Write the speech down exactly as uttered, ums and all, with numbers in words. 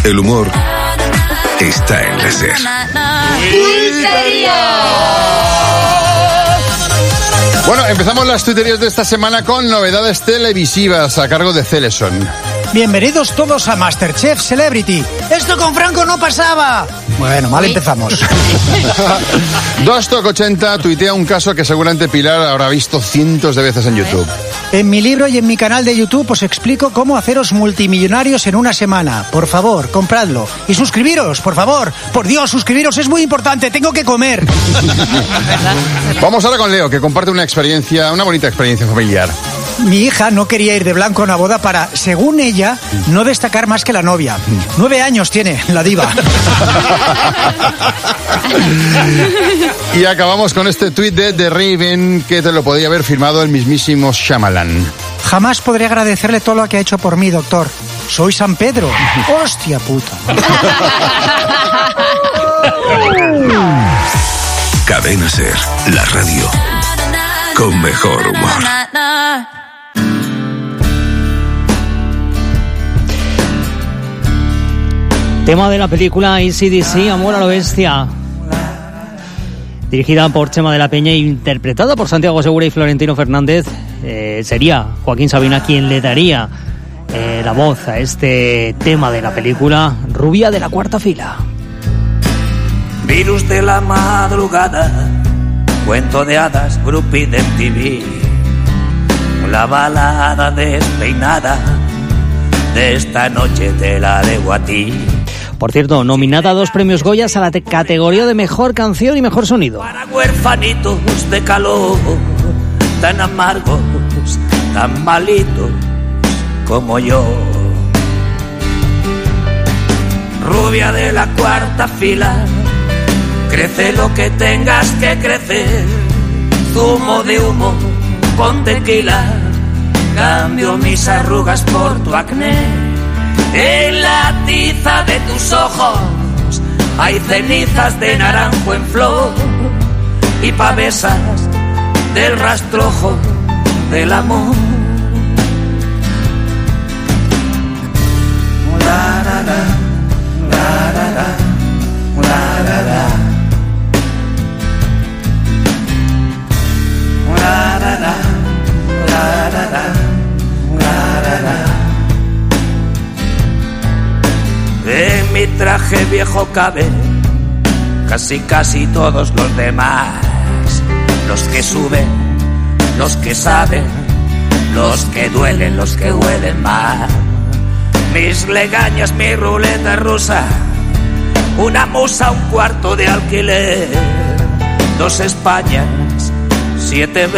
El humor está en la SER. Bueno, empezamos las tuiterías de esta semana con novedades televisivas a cargo de Celeson. Bienvenidos todos a MasterChef Celebrity. ¡Esto con Franco no pasaba! Bueno, mal empezamos. Dostock ochenta tuitea un caso que seguramente Pilar habrá visto cientos de veces en YouTube. En mi libro y en mi canal de YouTube os explico cómo haceros multimillonarios en una semana. Por favor, compradlo. Y suscribiros, por favor. Por Dios, suscribiros, es muy importante. Tengo que comer. Vamos ahora con Leo, que comparte una experiencia, una bonita experiencia familiar. Mi hija no quería ir de blanco a una boda para, según ella, no destacar más que la novia. Nueve años tiene, la diva. Y acabamos con este tuit de The Raven, que te lo podía haber firmado el mismísimo Shyamalan. Jamás podré agradecerle todo lo que ha hecho por mí, doctor. Soy San Pedro. ¡Hostia puta! Cadena SER, la radio con mejor humor. Tema de la película A C D C, Amor a la Bestia. Dirigida por Chema de la Peña e interpretada por Santiago Segura y Florentino Fernández, eh, sería Joaquín Sabina quien le daría eh, la voz a este tema de la película, Rubia de la cuarta fila. Virus de la madrugada, cuento de hadas, groupie de M T V, la balada despeinada de esta noche te la debo a ti. Por cierto, nominada a dos premios Goyas a la te- categoría de Mejor Canción y Mejor Sonido. Para huérfanitos de calor, tan amargos, tan malitos como yo. Rubia de la cuarta fila, crece lo que tengas que crecer. Zumo de humo con tequila, cambio mis arrugas por tu acné. En la tiza de tus ojos hay cenizas de naranjo en flor y pavesas del rastrojo del amor. La, la, la, la, la, la, la, la, la. La, la, la, la, la, la, la, la, la. En mi traje viejo caben casi casi todos los demás, los que suben, los que saben, los que duelen, los que huelen mal. Mis legañas, mi ruleta rusa, una musa, un cuarto de alquiler, dos Españas, siete